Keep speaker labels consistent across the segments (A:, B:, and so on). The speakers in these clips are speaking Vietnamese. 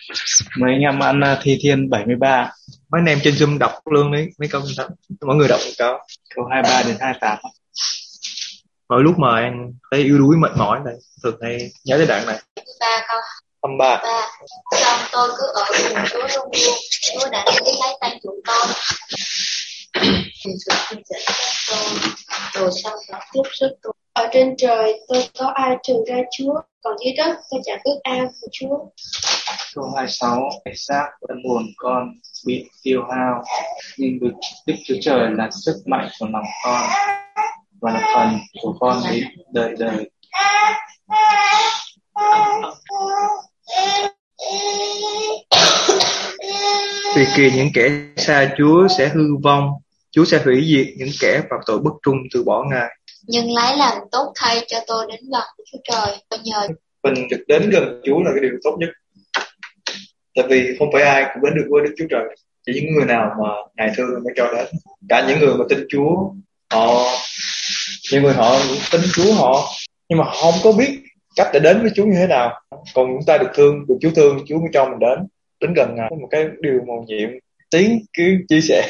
A: Mấy anh em ăn thi thiên 73. Mấy anh em trên Zoom đọc luôn đấy mấy câu đó. Mọi người đọc một câu 23 đến 28. Mỗi lúc mà anh thấy yếu đuối mệt mỏi này thường hay nhớ tới đoạn này.
B: Ba câu.
A: 23.
B: Xong tôi cứ ở cùng Chúa luôn luôn. Chúa đã lấy tay chúng con. Thì sự xin dẫn dắt tôi. Rồi sau đó tiếp sức tôi. Ở trên trời tôi có ai trừ ra Chúa, còn dưới đất tôi chẳng ước ao của Chúa.
A: Câu 26. Thể xác và hồn con bị tiêu hao, nhưng Đức Chúa Trời là sức mạnh của lòng con và là phần của con đến đời đời. Vì kỳ những kẻ xa Chúa sẽ hư vong, Chúa sẽ hủy diệt những kẻ phạm tội bất trung từ bỏ Ngài.
B: Nhưng lấy làm tốt thay cho tôi đến gần của Chúa Trời. Tôi nhờ
A: Mình được đến gần Chúa là cái điều tốt nhất. Tại vì không phải ai cũng đến được với Đức Chúa Trời, chỉ những người nào mà Ngài thương mới cho đến. Cả những người mà tin Chúa, những người họ tin Chúa họ, nhưng mà họ không có biết cách để đến với Chúa như thế nào. Còn chúng ta được Chúa thương, Chúa mới cho mình đến gần Ngài. Một cái điều mầu nhiệm Tiến cứ chia sẻ.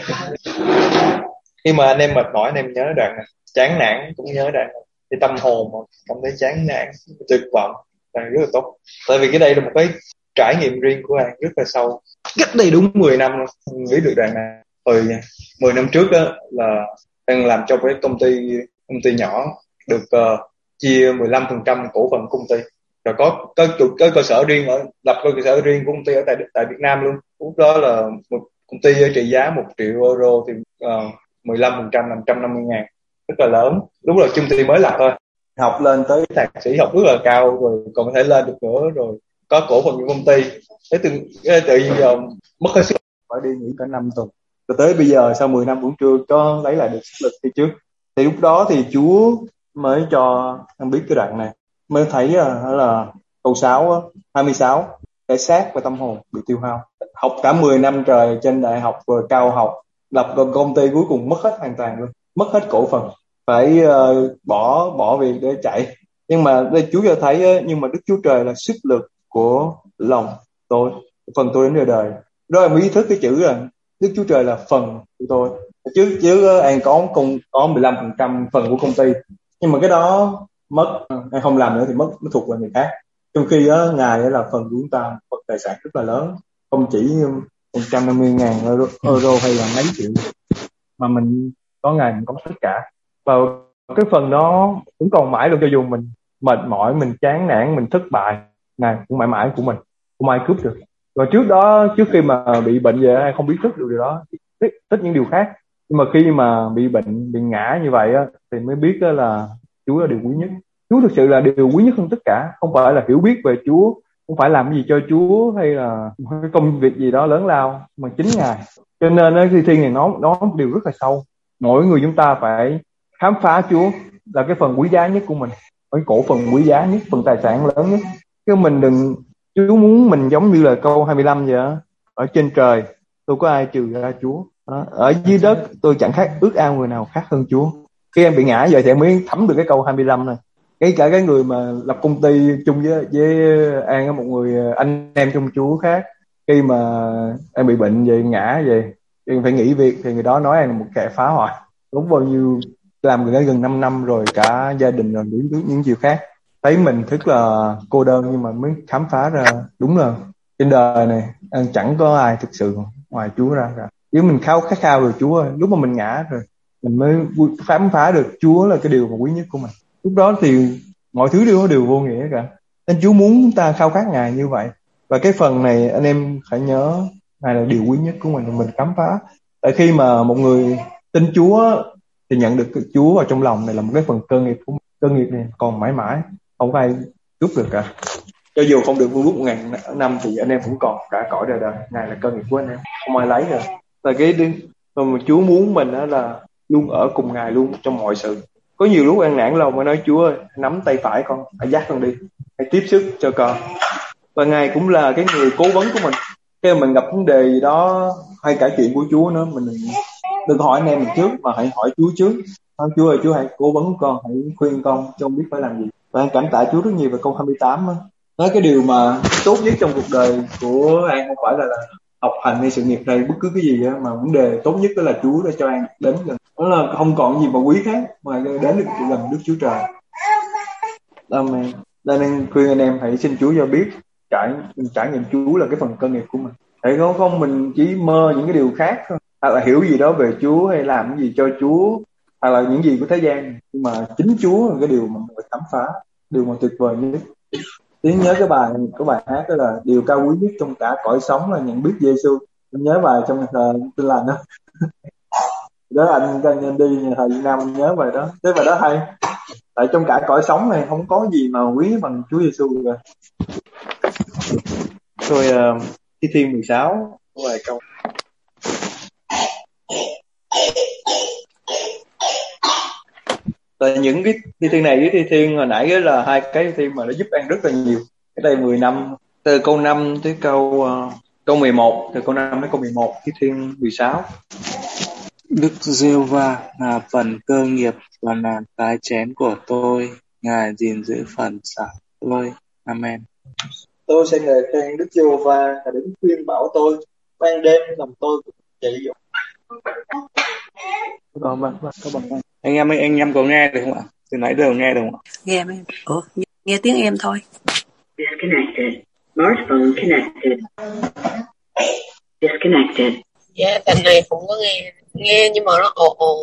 A: Khi mà anh em mệt mỏi, anh em nhớ đoạn này, chán nản cũng nhớ đoạn này. Thì tâm hồn mà cảm thấy chán nản, tuyệt vọng là rất là tốt. Tại vì cái đây là một cái trải nghiệm riêng của anh rất là sâu. Cách đây đúng 10 năm rồi, anh biết được đoạn này. Hồi 10 năm trước đó là anh làm cho cái công ty nhỏ được chia 15% cổ phần công ty. Rồi có cơ sở riêng lập cơ sở riêng của công ty ở tại Việt Nam luôn. Lúc đó là một công ty trị giá 1 triệu euro thì 15% là 150.000, rất là lớn. Lúc là công ty mới lập thôi, học lên tới thạc sĩ học rất là cao rồi còn có thể lên được nữa, rồi có cổ phần của công ty. Thế tự nhiên giờ mất hết sức, phải đi nghỉ cả 5 tuần, rồi tới bây giờ sau 10 năm vẫn chưa có lấy lại được sức lực như trước. Thì lúc đó thì Chúa mới cho anh biết cái đoạn này, mới thấy là câu 26, thể xác và tâm hồn bị tiêu hao. Học cả 10 năm trời trên đại học rồi cao học, lập công ty cuối cùng mất hết hoàn toàn luôn, mất hết cổ phần, phải bỏ việc để chạy. Nhưng mà đây Chúa cho thấy nhưng mà Đức Chúa Trời là sức lực của lòng tôi, phần tôi đến đời đời. Đó em ý thức cái chữ là Đức Chúa Trời là phần của tôi. Chứ anh có 15% phần của công ty, nhưng mà cái đó mất, anh không làm nữa thì mất, nó thuộc về người khác. Trong khi Ngài là phần của chúng ta, phần tài sản rất là lớn, không chỉ 150.000 euro hay là mấy triệu, mà mình có Ngài mình có tất cả. Và cái phần đó cũng còn mãi luôn, cho dù mình mệt mỏi, mình chán nản, mình thất bại, Ngài cũng mãi mãi của mình, không ai cướp được. Và trước khi mà bị bệnh về ai không biết thức được điều đó, thích những điều khác. Nhưng mà khi mà bị bệnh, bị ngã như vậy á, thì mới biết đó là Chúa là điều quý nhất. Chúa thực sự là điều quý nhất hơn tất cả. Không phải là hiểu biết về Chúa, không phải làm gì cho Chúa hay là cái công việc gì đó lớn lao, mà chính Ngài. Cho nên khi thiên này nó một điều rất là sâu. Mỗi người chúng ta phải khám phá Chúa là cái phần quý giá nhất của mình, cái cổ phần quý giá nhất, phần tài sản lớn nhất. Chứ mình đừng, Chúa muốn mình giống như là câu 25 vậy đó. Ở trên trời tôi có ai trừ ra Chúa, ở dưới đất tôi chẳng khác ước ao người nào khác hơn Chúa. Khi em bị ngã giờ thì em mới thấm được cái câu 25 này. Cả cái người mà lập công ty chung với An, một người anh em trong Chúa khác, khi mà em bị bệnh vậy, ngã vậy, em phải nghỉ việc, thì người đó nói em là một kẻ phá hoại. Đúng, bao nhiêu làm gần 5 năm rồi, cả gia đình rồi những chuyện khác, thấy mình rất là cô đơn, nhưng mà mới khám phá ra đúng là trên đời này chẳng có ai thực sự ngoài Chúa ra cả. Nếu mình khát khao được Chúa ơi, lúc mà mình ngã rồi mình mới khám phá được Chúa là cái điều mà quý nhất của mình. Lúc đó thì mọi thứ đều vô nghĩa cả. Nên Chúa muốn chúng ta khao khát Ngài như vậy. Và cái phần này anh em phải nhớ, Ngài là điều quý nhất của mình khám phá. Tại khi mà một người tin Chúa thì nhận được Chúa vào trong lòng này là một cái phần cơ nghiệp của mình. Cơ nghiệp này còn mãi mãi, không có ai cướp được cả. Cho dù không được vương quốc 1000 năm thì anh em cũng còn cả cõi đời đời. Ngài là cơ nghiệp của anh em, không ai lấy được. Là cái mà Chúa muốn mình đó là luôn ở cùng Ngài luôn trong mọi sự. Có nhiều lúc ăn nản lòng mà nói Chúa ơi, nắm tay phải con, hãy dắt con đi, hãy tiếp sức cho con. Và Ngài cũng là cái người cố vấn của mình. Khi mình gặp vấn đề gì đó hay cả chuyện của Chúa nữa, mình đừng hỏi anh em mình trước, mà hãy hỏi Chúa trước. Chúa ơi, Chúa hãy cố vấn con, hãy khuyên con, cho con biết phải làm gì. Và anh cảm tạ Chúa rất nhiều về câu 28 đó. Nói cái điều mà tốt nhất trong cuộc đời của An không phải là học hành hay sự nghiệp hay bất cứ cái gì á, mà vấn đề tốt nhất đó là Chúa đã cho An đến gần, đó là không còn gì mà quý khác mà đến được gần Đức Chúa Trời. Amen. Nên khuyên anh em hãy xin Chúa cho biết trải nghiệm Chúa là cái phần cơ nghiệp của mình. Tại không mình chỉ mơ những cái điều khác thôi, hoặc là hiểu gì đó về Chúa hay làm cái gì cho Chúa, hoặc là những gì của thế gian, nhưng mà chính Chúa là cái điều mà mình phải khám phá, điều mà tuyệt vời nhất. Tiến nhớ cái bài hát đó là điều cao quý nhất trong cả cõi sống là nhận biết Giêsu. Em nhớ bài trong nhà thờ Tin Lành đó. Đó anh đi nhà thờ Việt Nam nhớ bài đó. Cái bài đó hay. Tại trong cả cõi sống này không có gì mà quý bằng Chúa Giêsu rồi. Rồi Thi Thiên 16 vài câu. Tại những cái Thi Thiên này với Thi Thiên hồi nãy là hai cái Thi Thiên mà nó giúp An rất là nhiều. Cái đây 10 năm, từ câu 5 tới câu 11, từ câu 5 đến câu 11, Thi Thiên 16.
C: Đức Giê-hô-va là phần cơ nghiệp và là cái chén của tôi, Ngài gìn giữ phần sản tôi. Amen.
A: Tôi sẽ ngợi khen Đức Giê-hô-va là đứng khuyên bảo tôi, ban đêm lòng tôi cũng dậy dỗ.
C: Anh em có nghe được không ạ? Từ nãy giờ nghe được không ạ?
D: Nghe em. Nghe tiếng em thôi.
E: Disconnected. Smartphone connected. Disconnected.
D: Dạ, tầm này cũng có nghe nhưng mà nó ồn ồn.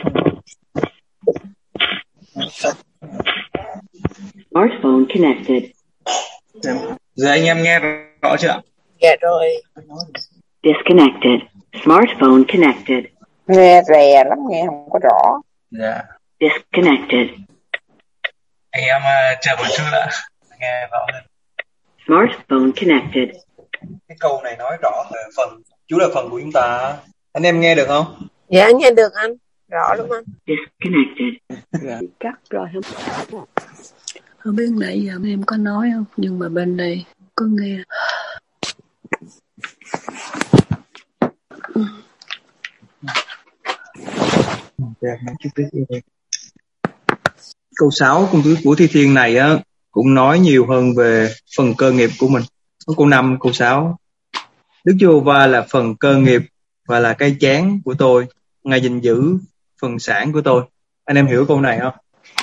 E: Smartphone connected.
C: Giờ anh em nghe rõ chưa ạ?
D: Dạ rồi.
E: Disconnected. Smartphone connected.
F: Nghe rè lắm, nghe không có rõ.
C: Dạ.
E: Disconnected.
C: Anh em chờ một chút ạ. Nghe rõ hơn.
E: Smartphone connected.
A: Cái câu này nói rõ về phần Chúa là phần của chúng ta. Anh em nghe được không?
D: Dạ nghe được anh. Rõ lắm anh.
E: Disconnected.
C: Dạ.
D: Cắt rồi không? Không biết nãy giờ em có nói không, nhưng mà bên đây có nghe.
A: Câu 6 công thức của Thi Thiên này á cũng nói nhiều hơn về phần cơ nghiệp của mình. Câu 5, câu 6. Đức Giê-hô-va là phần cơ nghiệp và là cái chén của tôi, Ngài gìn giữ phần sản của tôi. Anh em hiểu câu này không?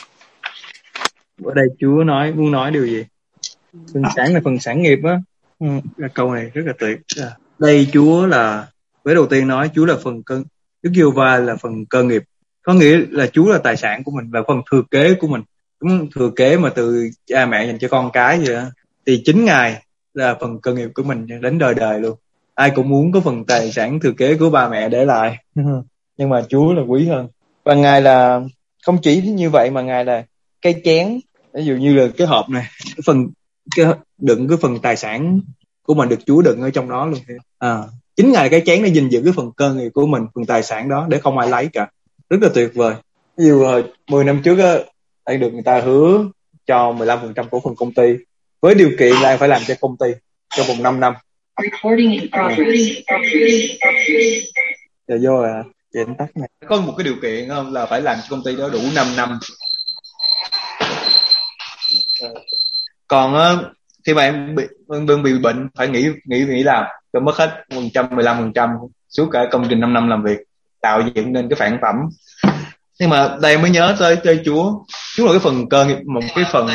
A: Ở đây Chúa muốn nói điều gì? Phần sản là phần sản nghiệp á. Câu này rất là tuyệt. Đây Chúa là, với đầu tiên nói Chúa là phần cơ, Đức Giê-hô-va là phần cơ nghiệp. Có nghĩa là Chúa là tài sản của mình, là phần thừa kế của mình. Đúng, thừa kế mà từ cha mẹ dành cho con cái vậy đó. Thì chính Ngài là phần cơ nghiệp của mình đến đời đời luôn. Ai cũng muốn có phần tài sản thừa kế của ba mẹ để lại. Nhưng mà Chúa là quý hơn. Và Ngài là không chỉ như vậy mà Ngài là cái chén. Ví dụ như là cái hộp này, đựng cái phần tài sản của mình được Chúa đựng ở trong đó luôn. Chính Ngài là cái chén để gìn giữ cái phần cơ nghiệp của mình, phần tài sản đó để không ai lấy cả. Rất là tuyệt vời. Ví dụ hồi 10 năm trước á, anh được người ta hứa cho 15% cổ phần công ty, với điều kiện là anh phải làm cho công ty trong vòng 5 năm. Giờ vô à, chuyện tắt này. Có một cái điều kiện không là phải làm cho công ty đó đủ 5 năm. Còn khi mà em bị bệnh phải nghỉ làm, rồi mất hết 15% suốt cả công trình 5 năm làm việc, tạo dựng nên cái sản phẩm. Nhưng mà đây mới nhớ tới Chúa là cái phần cơ nghiệp, một cái phần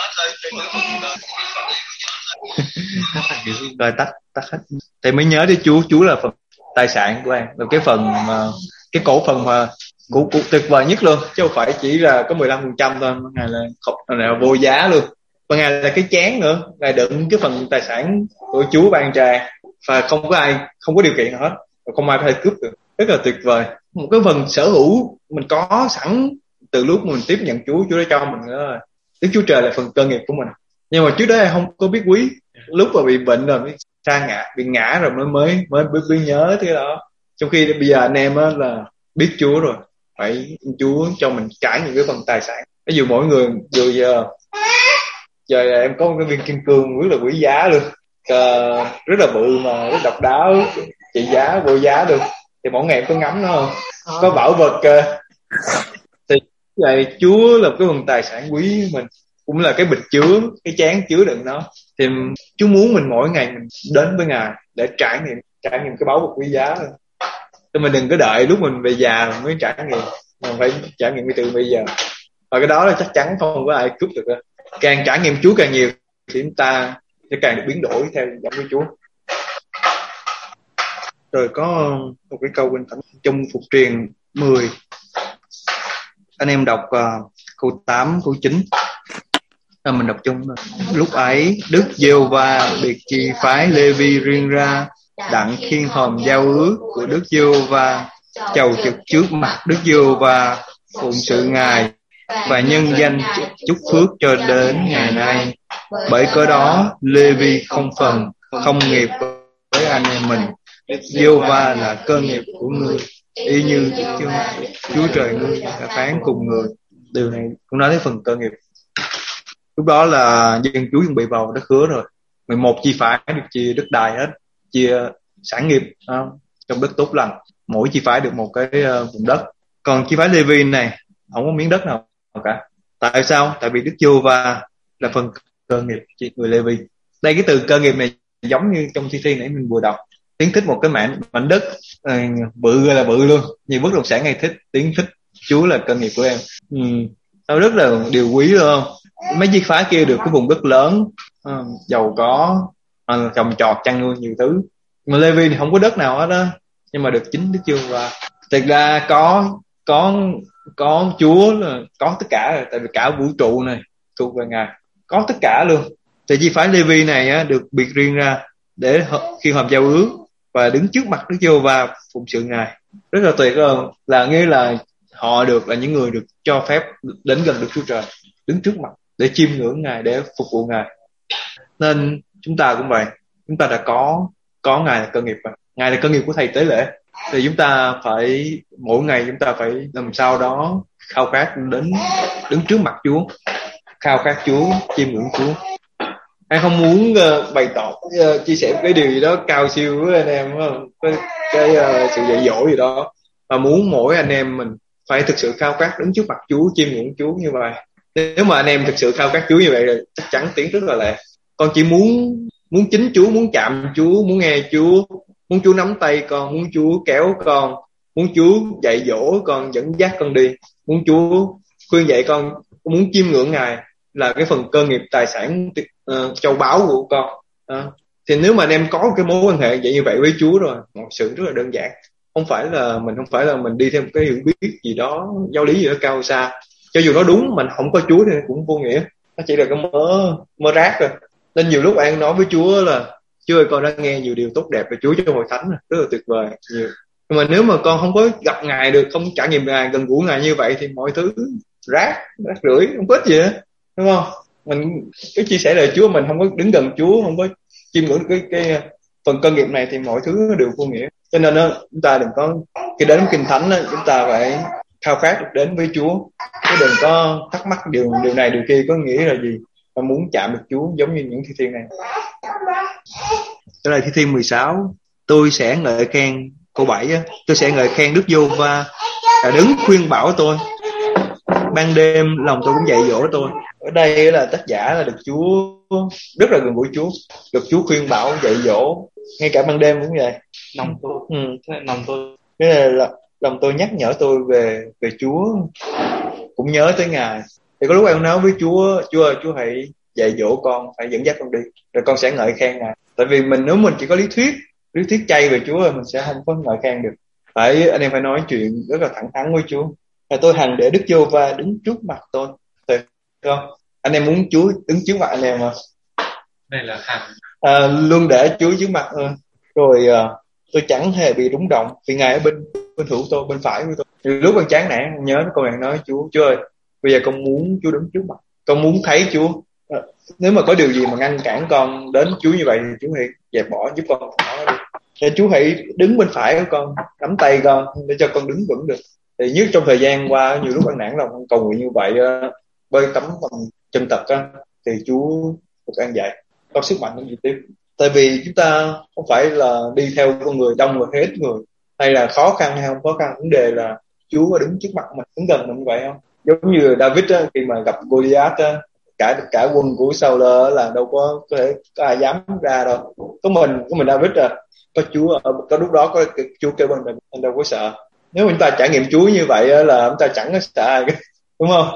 A: rồi tắt hết. Thì mới nhớ tới Chúa là phần tài sản của anh, là cái phần mà cái cổ phần mà của tuyệt vời nhất luôn, chứ không phải chỉ là có 15% thôi. Ngài là vô giá luôn, và Ngài là cái chén nữa, Ngài đựng cái phần tài sản của Chúa ban trà, và không có điều kiện nào hết, không ai có thể cướp được. Rất là tuyệt vời, một cái phần sở hữu mình có sẵn từ lúc mình tiếp nhận Chúa đã cho mình đó. Đức Chúa Trời là phần cơ nghiệp của mình, nhưng mà trước đó không có biết quý, lúc mà bị bệnh rồi mới bị ngã rồi mới biết nhớ thế đó. Trong khi bây giờ anh em á là biết Chúa rồi, phải Chúa cho mình trải những cái phần tài sản. Ví dụ mỗi người giờ em có một cái viên kim cương rất là quý giá luôn, rất là bự mà rất độc đáo, trị giá vô giá được, thì mỗi ngày em có ngắm nó không? Có bảo vật thì vậy Chúa là cái phần tài sản quý của mình, cũng là cái bịch chứa, cái chén chứa đựng nó. Thì Chúa muốn mình mỗi ngày mình đến với Ngài để trải nghiệm cái báu vật quý giá. Thì mình đừng có đợi lúc mình về già mình mới trải nghiệm, mình phải trải nghiệm từ bây giờ. Và cái đó là chắc chắn không có ai cướp được đó. Càng trải nghiệm Chúa càng nhiều thì chúng ta sẽ càng được biến đổi theo giống với Chúa. Rồi có một cái câu kinh thánh trong Phục Truyền 10, anh em đọc câu 8, câu 9. Mình đọc chung. Lúc ấy Đức Giê-hô-va biệt chi phái Lê-vi riêng ra, đặng khiêng hòm giao ước của Đức Giê-hô-va, chầu trực trước mặt Đức Giê-hô-va, phụng sự Ngài và nhân danh chúc phước cho đến ngày nay. Bởi cớ đó Lê-vi không phần không nghiệp với anh em mình. Giê-hô-va là cơ nghiệp của ngươi, y như Chúa trời ngươi đã phán cùng người. Điều này cũng nói đến phần cơ nghiệp. Lúc đó là dân Chúa chuẩn bị vào đất hứa rồi, 11 chi phái được chia đất đai hết, chia sản nghiệp trong đất tốt lành, mỗi chi phái được một cái vùng đất. Còn chi phái Lê-vi này không có miếng đất nào cả. Tại sao? Tại vì Đức Giê-hô-va là phần cơ nghiệp người Lê-vi. Đây, cái từ cơ nghiệp này giống như trong thi thiên nãy mình vừa đọc. Tiến thích một cái mảnh đất bự là bự luôn, như bất động sản hay thích. Tiến thích Chúa là cơ nghiệp của em. Nó rất là điều quý luôn. Mấy chi phái kia được cái vùng đất lớn, giàu có, trồng trọt, chăn nuôi nhiều thứ. Mà Lê-vi thì không có đất nào hết đó, nhưng mà được chính Đức Giê-hô-va. Thật ra có Chúa là có tất cả rồi, tại vì cả vũ trụ này thuộc về Ngài, có tất cả luôn. Thì chi phái Lê-vi này được biệt riêng ra để khi hòm giao ước và đứng trước mặt Đức Giê-hô-va phụng sự Ngài. Rất là tuyệt luôn, là nghĩa là họ được là những người được cho phép đến gần Đức Chúa Trời, đứng trước mặt để chiêm ngưỡng Ngài, để phục vụ Ngài. Nên chúng ta cũng vậy, chúng ta đã có Ngài là cơ nghiệp rồi. Ngài là cơ nghiệp của thầy tế lễ, thì chúng ta phải mỗi ngày chúng ta phải làm sao đó khao khát đến đứng trước mặt Chúa, khao khát Chúa, chiêm ngưỡng Chúa. Anh không muốn bày tỏ chia sẻ cái điều gì đó cao siêu với anh em, cái sự dạy dỗ gì đó, mà muốn mỗi anh em mình phải thực sự khao khát đứng trước mặt Chúa, chiêm ngưỡng Chúa như vậy. Nếu mà anh em thực sự khao khát Chúa như vậy rồi, chắc chắn tiến rất là lẹ. Con chỉ muốn chính Chúa, muốn chạm Chúa, muốn nghe Chúa, muốn Chúa nắm tay con, muốn Chúa kéo con, muốn Chúa dạy dỗ con, dẫn dắt con đi, muốn Chúa khuyên dạy con, muốn chiêm ngưỡng Ngài là cái phần cơ nghiệp, tài sản châu báu của con. Thì nếu mà anh em có cái mối quan hệ vậy như vậy với Chúa rồi, một sự rất là đơn giản. Không phải là mình đi theo một cái hiểu biết gì đó, giáo lý gì đó cao xa. Cho dù nó đúng, mình không có Chúa thì cũng vô nghĩa, nó chỉ là cái mớ rác rồi. Nên nhiều lúc anh nói với Chúa là Chúa ơi, con đã nghe nhiều điều tốt đẹp về Chúa trong hội thánh, rất là tuyệt vời nhiều. Nhưng mà nếu mà con không có gặp Ngài được, không trải nghiệm Ngài, gần gũi Ngài như vậy thì mọi thứ rác rưởi, không có ích gì hết, đúng không? Mình cái chia sẻ là Chúa, mình không có đứng gần Chúa, không có chiêm ngưỡng cái phần cơ nghiệp này thì mọi thứ đều vô nghĩa. Cho nên chúng ta đừng có khi đến kinh thánh chúng ta phải khao khát được đến với Chúa, chứ đừng có thắc mắc điều này điều kia có nghĩa là gì, mà muốn chạm được Chúa giống như những thi thiên này. Đây là thi thiên 16. Tôi sẽ ngợi khen, câu 7 tôi sẽ ngợi khen Đức Giê-hô-va đã đứng khuyên bảo tôi, ban đêm lòng tôi cũng dạy dỗ tôi. Ở đây là tác giả là được Chúa rất là gần gũi Chúa, được Chúa khuyên bảo dạy dỗ, ngay cả ban đêm cũng vậy. Lòng tôi cái là lòng tôi nhắc nhở tôi về Chúa, cũng nhớ tới Ngài. Thì có lúc em nói với Chúa ơi, Chúa hãy dạy dỗ con, hãy dẫn dắt con đi, rồi con sẽ ngợi khen Ngài. Tại vì nếu mình chỉ có lý thuyết chay về Chúa, mình sẽ không có ngợi khen được. Anh em phải nói chuyện rất là thẳng thắn với Chúa. Là tôi hằng để Đức Giê-hô-va đứng trước mặt tôi, được không? Anh em muốn Chúa đứng trước mặt anh em không?
G: Đây là hằng
A: luôn để Chúa trước mặt thôi. Rồi tôi chẳng hề bị rúng động vì Ngài ở bên hữu tôi, bên phải của tôi. Thì lúc con chán nản, nhớ con bạn nói Chúa ơi, bây giờ con muốn Chúa đứng trước mặt, con muốn thấy Chúa. Nếu mà có điều gì mà ngăn cản con đến Chúa như vậy thì Chúa hãy dẹp bỏ, giúp con bỏ đi. Để Chúa hãy đứng bên phải của con, nắm tay con để cho con đứng vững được. Thì nhất trong thời gian qua nhiều lúc ăn nản lòng cầu nguyện như vậy, bơi tắm bằng chân thật thì Chúa được an dạy, có sức mạnh để đi tiếp. Tại vì chúng ta không phải là đi theo con người đông rồi hết người, hay là khó khăn hay không khó khăn, vấn đề là Chúa có đứng trước mặt mình, đứng gần mình vậy không? Giống như David khi mà gặp Goliath cả quân của Saul là đâu có thể có ai dám ra đâu, có mình David có Chúa, có lúc đó có Chúa kêu bên mình, anh đâu có sợ. Nếu chúng ta trải nghiệm Chúa như vậy là chúng ta chẳng có sợ ai cả, đúng không?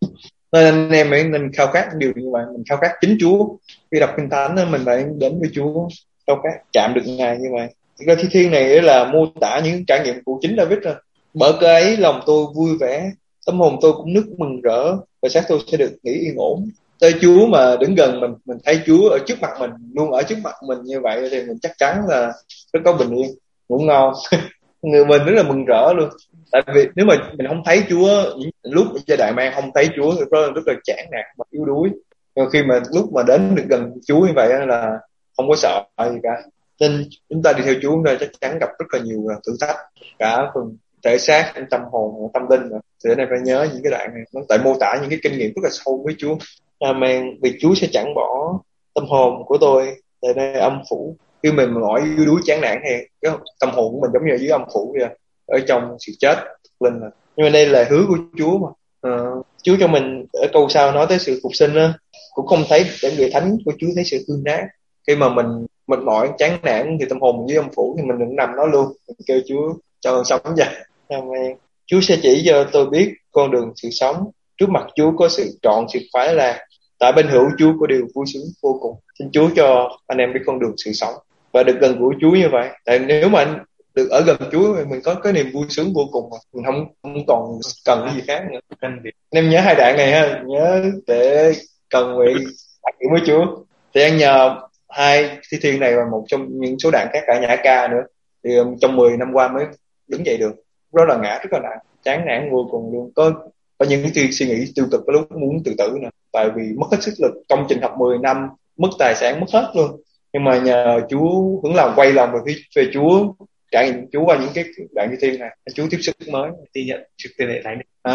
A: Nên anh em nên khao khát điều như vậy, mình khao khát chính Chúa. Khi đọc Kinh Thánh mình phải đến với Chúa, khao khát chạm được Ngài như vậy. Cái thi thiên này là mô tả những trải nghiệm của chính David rồi. Bởi cái ấy lòng tôi vui vẻ, tâm hồn tôi cũng nức mừng rỡ, và xác tôi sẽ được nghỉ yên ổn. Tới Chúa mà đứng gần mình thấy Chúa ở trước mặt mình, luôn ở trước mặt mình như vậy thì mình chắc chắn là rất có bình yên, ngủ ngon. Người mình rất là mừng rỡ luôn. Tại vì nếu mà mình không thấy Chúa, lúc giai đoạn mang không thấy Chúa thì rất là chán nản và yếu đuối. Nhưng khi mà lúc mà đến được gần Chúa như vậy là không có sợ gì cả. Nên chúng ta đi theo Chúa nên chắc chắn gặp rất là nhiều thử thách, cả phần thể xác, tâm hồn, tâm linh. Thì ở đây phải nhớ những cái đoạn này, nó tại mô tả những cái kinh nghiệm rất là sâu với Chúa. Amen. Vì Chúa sẽ chẳng bỏ tâm hồn của tôi tại đây âm phủ. Khi mình mỏi yếu đuối chán nản thì cái tâm hồn của mình giống như ở dưới âm phủ vậy, ở trong sự chết linh. Nhưng mà đây là hứa của Chúa mà. Chúa cho mình ở câu sau nói tới sự phục sinh đó, cũng không thấy để người thánh của Chúa thấy sự tương nát. Khi mà mình mỏi chán nản thì tâm hồn mình dưới âm phủ thì mình đừng nằm đó luôn, mình kêu Chúa cho sống vậy. Amen. Chúa sẽ chỉ cho tôi biết con đường sự sống, trước mặt Chúa có sự trọn sự khoái lạc, tại bên hữu Chúa có điều vui sướng vô cùng. Xin Chúa cho anh em biết con đường sự sống và được gần gũi Chúa như vậy. Tại nếu mà anh được ở gần Chúa thì mình có cái niềm vui sướng vô cùng mà. Mình không còn cần cái gì khác nữa. Anh em nhớ hai đoạn này ha, nhớ để cần nguyện trải nghiệm với Chúa. Thì anh nhờ hai thi thiên này và một trong những số đoạn khác, cả nhã ca nữa, thì trong 10 năm qua mới đứng dậy được. Đó là ngã rất là nặng, chán nản vô cùng luôn. Có những cái suy nghĩ tiêu cực, có lúc muốn tự tử nè, tại vì mất hết sức lực, công trình học 10 năm, mất tài sản, mất hết luôn. Nhưng mà nhờ Chúa hướng lòng quay lòng về Chúa, trải nghiệm Chúa qua những cái đoạn như thiên này, Chúa tiếp sức mới, đi nhận trực tiền lệ thánh.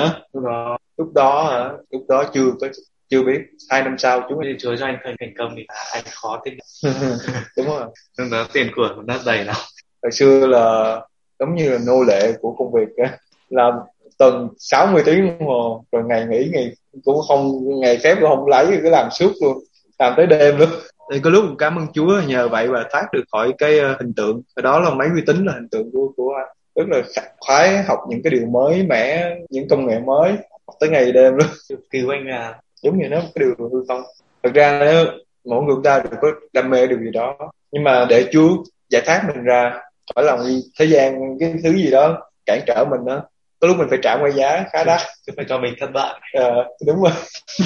A: Lúc đó chưa biết. 2 năm sau
G: Chúa cho anh thành công thì anh khó tin.
A: Đúng rồi.
G: Lúc đó tiền của nó đầy lắm.
A: Hồi xưa là giống như là nô lệ của công việc á, làm tuần 60 tiếng đồng hồ, rồi ngày nghỉ cũng không, ngày phép cũng không lấy, cứ làm suốt luôn, làm tới đêm luôn. Thì có lúc cảm ơn Chúa nhờ vậy mà thoát được khỏi cái hình tượng. Cái đó là máy vi tính là hình tượng của anh. Rất là khoái học những cái điều mới mẻ, những công nghệ mới, học tới ngày đêm luôn.
G: Cứu anh là
A: giống như nó một cái điều hư không. Thật ra mỗi người ta đều có đam mê điều gì đó, nhưng mà để Chúa giải thoát mình ra khỏi lòng thế gian, cái thứ gì đó cản trở mình đó, có lúc mình phải trả một giá khá đắt,
G: chứ phải cho mình thất bại.
A: Đúng rồi.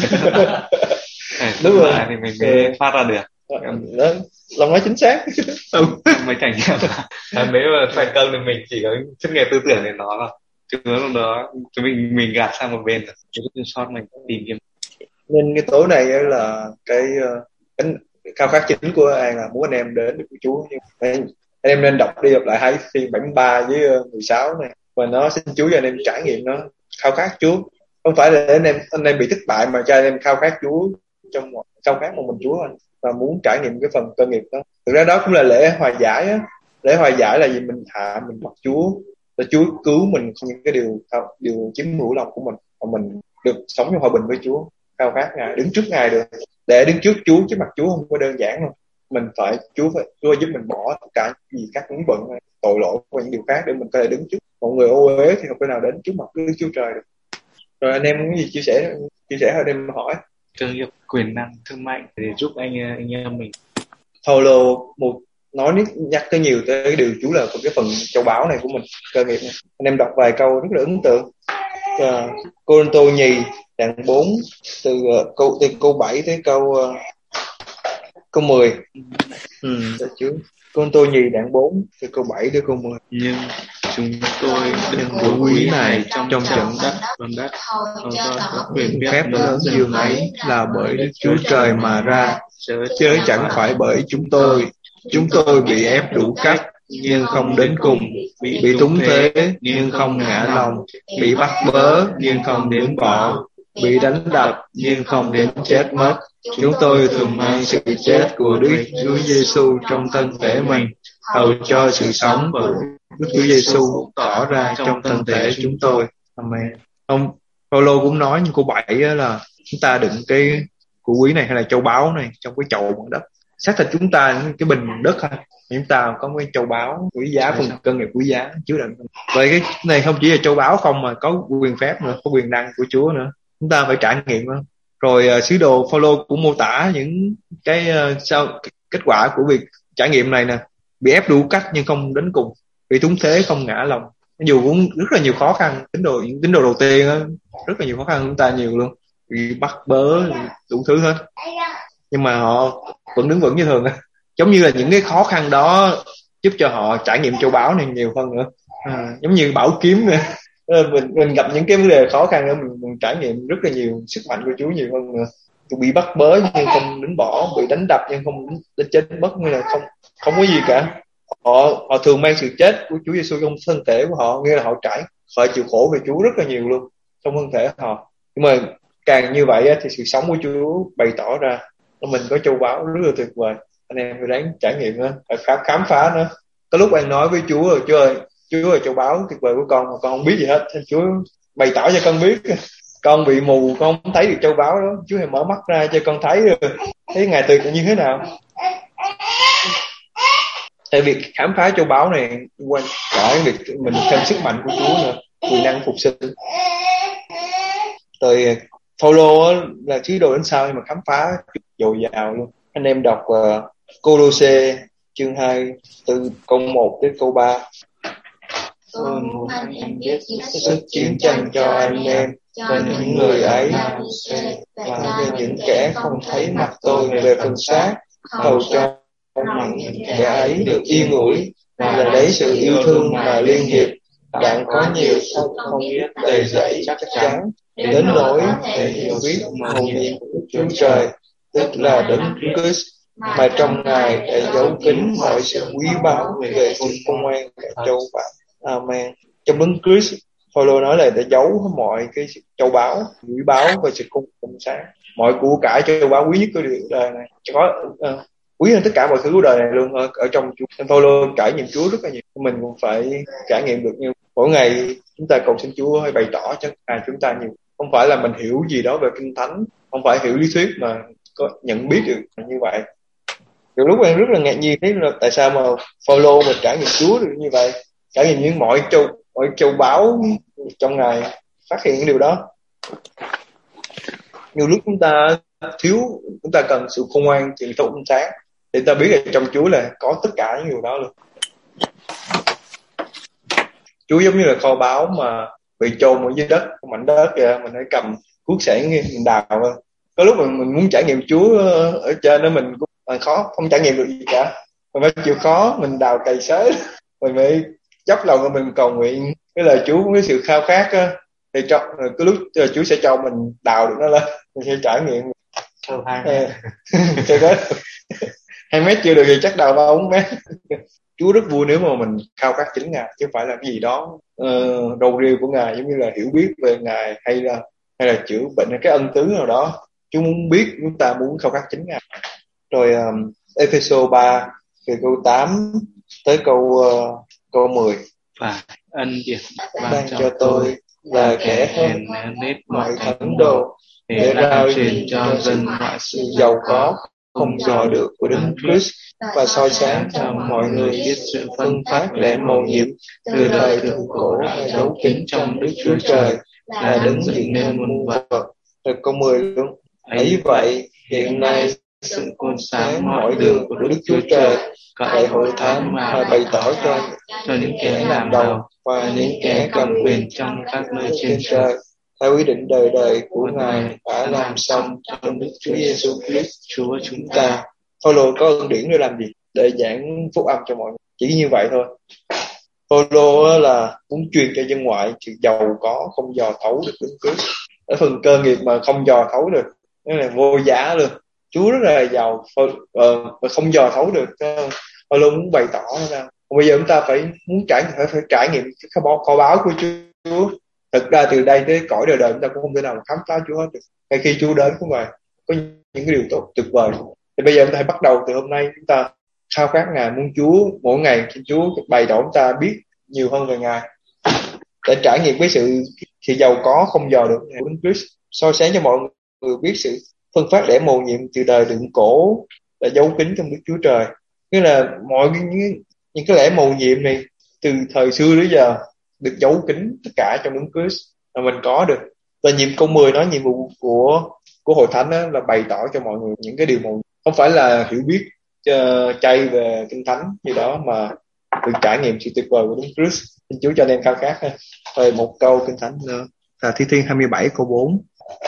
G: Đúng rồi thì mình mới thoát ra được.
A: Đó, Long nói chính xác.
G: Mới thành nếu mà thành công thì mình chỉ có chất nghệ tư tưởng để nó là chứ đó chúng mình gạt sang một bên rồi, chứ sót mình tìm kiếm.
A: Nên cái tối này là cái khao khát chính của An là muốn anh em đến được với Chúa. Anh em nên đọc lại hai phiên 73 với 16 này, và nó xin Chúa cho anh em trải nghiệm nó, khao khát Chúa. Không phải là anh em bị thất bại, mà cho anh em khao khát Chúa, trong khao khát một mình Chúa anh, và muốn trải nghiệm cái phần cơ nghiệp đó. Thực ra đó cũng là lễ hòa giải á. Lễ hòa giải là gì? Mình hạ mình bắt Chúa, để Chúa cứu mình không những cái điều chiếm hữu lòng của mình, và mình được sống trong hòa bình với Chúa. Khao khát Ngài, đứng trước Ngài được. Để đứng trước Chúa, trước mặt Chúa không có đơn giản đâu. Chúa giúp mình bỏ tất cả gì các những bận, tội lỗi và những điều khác để mình có thể đứng trước một người ô uế thì không thể nào đến trước mặt Đức Chúa Trời được. Rồi anh em có gì chia sẻ anh em hỏi.
G: Cơ nghiệp quyền năng thương mạnh để giúp anh em mình.
A: Paulo nhắc tới nhiều tới điều Chúa là cái phần châu báu này của mình, cơ nghiệp này. Anh em đọc vài câu rất là ấn tượng. Cô-rinh-tô nhì đoạn 4 từ câu 7 tới câu 10. Cô-rinh-tô nhì đoạn 4 từ câu 7 tới câu 10.
C: Nhưng chúng tôi đừng của quý này trong trận đất hầu cho quyền phép lớn dương ấy là bởi Đức Chúa Trời mà ra, chớ chẳng phải bởi chúng tôi. Chúng tôi bị ép đủ cách nhưng không đến cùng, bị túng thế nhưng không ngã lòng, bị bắt bớ nhưng không đến bỏ, bị đánh đập nhưng không đến chết mất. Chúng tôi thường mang sự chết của Đức Chúa Giêsu trong thân thể mình, hầu cho sự sống của Đức Chúa Giêsu tỏ ra trong thân thể chúng tôi.
A: Amen. Ông Paulo cũng nói như câu 7 là chúng ta đựng của quý này hay là châu báu này trong cái chậu bằng đất. Xác thịt chúng ta cái bình bằng đất thôi, chúng ta có cái châu báu quý giá, phần cân này quý giá chứa đựng. Vậy cái này không chỉ là châu báu không mà có quyền phép nữa, có quyền năng của Chúa nữa, chúng ta phải trải nghiệm đó. Rồi sứ đồ Phaolô cũng mô tả những cái kết quả của việc trải nghiệm này nè: bị ép đủ cách nhưng không đến cùng, bị túng thế không ngã lòng. Mặc dù cũng rất là nhiều khó khăn, những tín đồ đầu tiên đó, rất là nhiều khó khăn, chúng ta nhiều luôn, bị bắt bớ đủ thứ hết, nhưng mà họ vẫn đứng vững như thường. Giống như là những cái khó khăn đó giúp cho họ trải nghiệm châu báu này nhiều hơn nữa. Giống như bảo kiếm nữa. Mình gặp những cái vấn đề khó khăn đó, mình trải nghiệm rất là nhiều sức mạnh của Chúa nhiều hơn nữa. Bị bắt bớ nhưng không đến bỏ, bị đánh đập nhưng không đến chết mất, như là không có gì cả. Họ thường mang sự chết của Chúa Giêsu trong thân thể của họ, nghĩa là họ chịu khổ về Chúa rất là nhiều luôn trong thân thể họ. Nhưng mà càng như vậy thì sự sống của Chúa bày tỏ ra, mình có châu báu rất là tuyệt vời. Anh em phải đáng trải nghiệm đó, phải khám phá nó. Có lúc anh nói với Chúa rồi: Chúa ơi, Chúa là châu báu tuyệt vời của con mà con không biết gì hết. Chúa bày tỏ cho con biết, con bị mù, con không thấy được châu báu đó. Chúa hãy mở mắt ra cho con thấy rồi, thấy Ngài tuyệt như thế nào. Tại việc khám phá châu báu này quan cả việc mình thêm sức mạnh của Chúa nữa, quyền năng phục sinh. Rồi Phaolô là sứ đồ đến sau nhưng mà khám phá dồi dào luôn. Anh em đọc Cô-lô-sê chương 2 từ câu 1 đến câu 3.
B: Tôi muốn anh em biết
A: sức chiến tranh cho anh em, cho những người ấy, và cho những kẻ không thấy mặt tôi về phần xác, hầu cho những kẻ ấy được yên ủi, và lấy sự yêu thương mà liên hiệp. Bạn có nhiều không biết đầy dẫy chắc chắn, đến nỗi để hiểu biết hầu nhiệm của Chúa Trời, tức là Đấng Christ, mà trong Ngài đã giấu kín mọi sự quý báu về sự công an cả châu báu. Amen. Trong Đấng Christ, Phaolô nói là đã giấu mọi cái châu báu, quý báu và sự công sáng, mọi của cải châu báu quý nhất của đời này, có quý hơn tất cả mọi thứ của đời này luôn ở trong Chúa. Phaolô trải nghiệm Chúa rất là nhiều, mình cũng phải trải nghiệm được như mỗi ngày chúng ta cầu xin Chúa hay bày tỏ cho Ngài chúng ta nhiều. Không phải là mình hiểu gì đó về Kinh Thánh, không phải hiểu lý thuyết mà có nhận biết được như vậy. Từ lúc em rất là ngạc nhiên thấy là tại sao mà Phaolô mà trải nghiệm Chúa được như vậy, trải nghiệm những mọi châu báu trong Ngài, phát hiện những điều đó. Nhiều lúc chúng ta cần sự khôn ngoan, sự thấu ánh sáng để ta biết là trong Chúa là có tất cả những điều đó luôn. Chúa giống như là kho báu mà bị chôn ở dưới đất, mảnh đất kìa, mình phải cầm cuốc sẻn mình đào. Có lúc mình muốn trải nghiệm Chúa ở trên đó mình cũng khó, không trải nghiệm được gì cả. Mình phải chịu khó, mình đào cày xới, mình phải dốc lòng của mình cầu nguyện cái lời Chúa với sự khao khát á, thì cái lúc Chúa sẽ cho mình đào được nó lên, mình sẽ trải nghiệm. 2 mét chưa được thì chắc đào 3-4 mét. Chúa rất vui nếu mà mình khao khát chính Ngài, chứ không phải là cái gì đó râu riêu của Ngài, giống như là hiểu biết về Ngài hay là chữa bệnh hay cái ân tứ nào đó. Chúa muốn biết, chúng ta muốn khao khát chính Ngài. Rồi Ê-phê-sô 3 từ câu 8 tới câu 10.
C: Và ân điển
A: ban cho tôi là kẻ hèn nết mọi thánh đồ, để rao truyền cho dân mọi sự giàu có không dò được của Đấng Christ, và soi sáng cho mọi người biết sự phân phát lẽ mầu nhiệm từ thời thượng cổ và giấu kín trong Đức Chúa Trời, là Đấng dựng nên muôn vật. Rồi câu 10 luôn. Ấy vậy hiện nay sự khôn sáng mọi đường của Đức Chúa Trời, tại hội thánh mà bày tỏ cho những kẻ làm đầu và những kẻ cầm quyền trong các nơi trên trời, theo ý định đời đời của Ngài đã làm xong trong Đức Chúa Giêsu Christ Chúa chúng ta. Phaolô có ân điển để làm gì? Để giảng phúc âm cho mọi người, chỉ như vậy thôi. Phaolô là muốn truyền cho dân ngoại sự giàu có không dò thấu được Đấng Christ. Ở phần cơ nghiệp mà không dò thấu được, cái này vô giá luôn. Chúa rất là giàu mà không dò thấu được. Phaolô muốn bày tỏ ra. Bây giờ chúng ta phải trải nghiệm cái kho báu của Chúa. Thực ra từ đây tới cõi đời đời chúng ta cũng không thể nào khám phá Chúa hết được. Ngay khi Chúa đến cũng vậy, có những cái điều tốt tuyệt vời. Thì bây giờ chúng ta hãy bắt đầu từ hôm nay, chúng ta khao khát Ngài, muốn Chúa mỗi ngày khi Chúa bày tỏ chúng ta biết nhiều hơn về Ngài, để trải nghiệm với sự giàu có không dò được của Đấng Christ, soi sáng cho mọi người biết sự phân phát để mầu nhiệm từ đời thượng cổ đã giấu kín trong Đức Chúa Trời. Nghĩa là mọi những cái lễ mầu nhiệm này từ thời xưa đến giờ được giấu kín tất cả trong Đấng Christ là mình có được. Và nhiệm câu 10 nói nhiệm vụ của hội thánh đó là bày tỏ cho mọi người những cái điều mầu nhiệm, không phải là hiểu biết chay về kinh thánh gì đó, mà được trải nghiệm sự tuyệt vời của Đấng Christ. Xin Chúa cho anh em khao khát ha. Rồi một câu kinh thánh nữa là Thi Thiên 27 câu 4.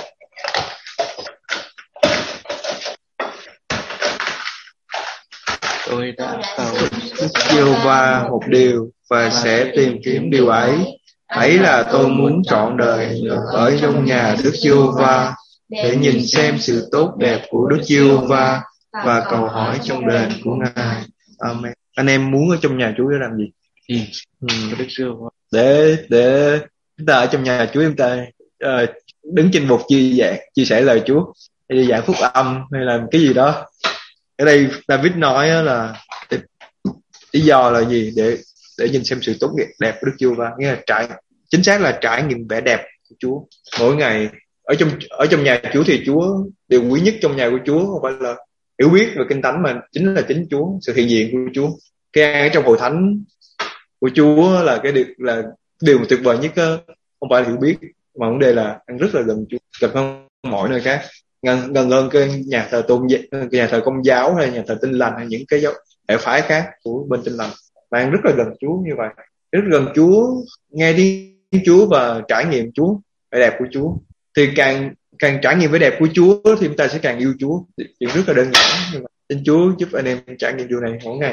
C: Tôi đã cầu
A: Đức Giê-hô-va một điều và sẽ tìm kiếm điều ấy. Ấy là tôi muốn trọn đời ở trong nhà Đức Giê-hô-va để nhìn xem sự tốt đẹp của Đức Giê-hô-va và cầu hỏi trong đền của Ngài. Amen. Anh em muốn ở trong nhà Chúa để làm gì?
C: Đức Giê-hô-va.
A: Để chúng ta ở trong nhà Chúa, chúng ta đứng trên bục chia sẻ lời Chúa, hay đi giảng phúc âm, hay làm cái gì đó. Ở đây David nói là lý do là gì? Để nhìn xem sự tốt đẹp của Đức Giê-hô-va, nghĩa là chính xác là trải nghiệm vẻ đẹp của Chúa mỗi ngày. Ở trong nhà Chúa thì Chúa điều quý nhất trong nhà của Chúa không phải là hiểu biết về kinh thánh, mà chính là chính Chúa, sự hiện diện của Chúa. Cái ăn ở trong hội thánh của Chúa là điều tuyệt vời nhất đó. Không phải là hiểu biết, mà vấn đề là ăn rất là gần Chúa, gần hơn mọi nơi khác, gần hơn cái nhà thờ Công giáo hay nhà thờ Tin Lành hay những cái hệ phái khác của bên Tin Lành. Mà ăn rất là gần Chúa như vậy, rất gần Chúa, nghe tiếng Chúa và trải nghiệm Chúa, vẻ đẹp của Chúa. Thì càng trải nghiệm vẻ đẹp của Chúa thì chúng ta sẽ càng yêu Chúa. Chuyện rất là đơn giản, nhưng mà xin Chúa giúp anh em trải nghiệm điều này mỗi ngày.